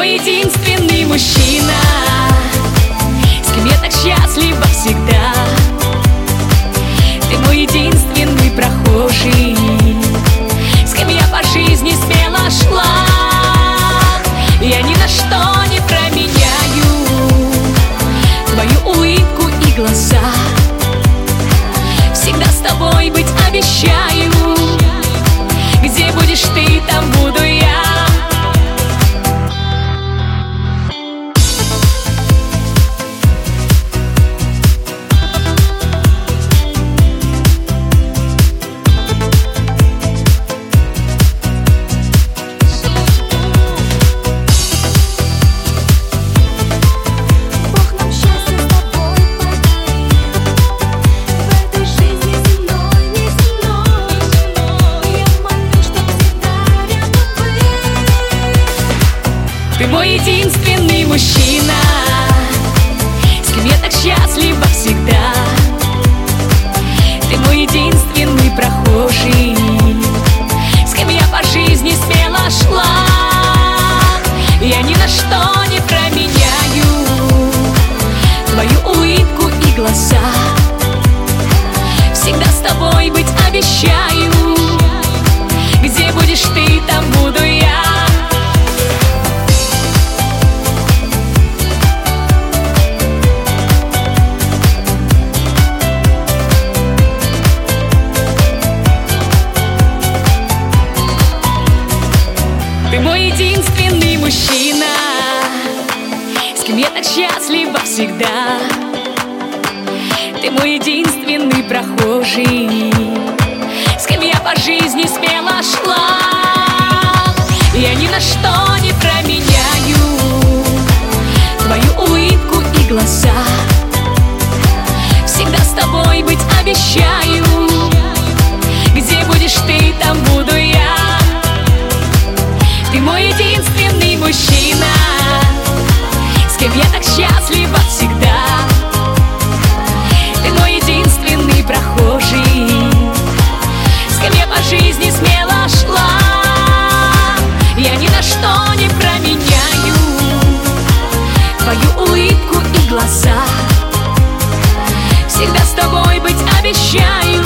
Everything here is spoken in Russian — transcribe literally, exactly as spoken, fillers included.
мой единственный мужчина, с кем я так счастлива всегда. Ты мой единственный прохожий, с кем я по жизни смело шла. Я ни на что не променяю твою улыбку и глаза. Всегда с тобой быть обещаю. Где будешь ты, там буду я. Ты мой единственный мужчина, с кем я так счастлива всегда. Ты мой единственный прохожий, с кем я по жизни смело шла. Я ни на что не променяю твою улыбку и глаза. Всегда с тобой быть обещаю. Где будешь ты, там буду я. Ты мой единственный мужчина, с кем я так счастлива всегда. Ты мой единственный прохожий, с кем я по жизни смело шла. Я ни на что не променяю твою улыбку и глаза. Всегда с тобой быть обещаю. Где будешь ты, там буду я. Ты мой единственный мужчина, с кем я так счастлива всегда. Ты мой единственный прохожий, с кем я по жизни смело шла. Я ни на что не променяю твою улыбку и глаза. Всегда с тобой быть обещаю.